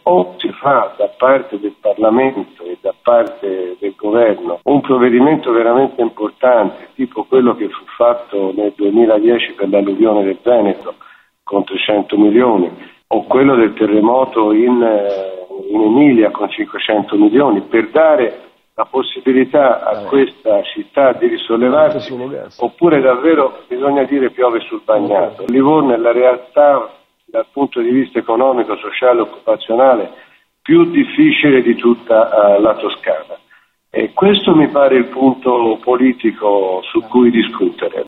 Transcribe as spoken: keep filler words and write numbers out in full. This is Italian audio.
o si fa da parte del Parlamento e da parte del governo un provvedimento veramente importante, tipo quello che fu fatto nel duemiladieci per l'alluvione del Veneto con trecento milioni, o quello del terremoto in, in Emilia con cinquecento milioni, per dare la possibilità a questa città di risollevarsi, oppure davvero bisogna dire piove sul bagnato. Livorno è la realtà dal punto di vista economico, sociale e occupazionale più difficile di tutta uh, la Toscana, e questo mi pare il punto politico su cui discutere.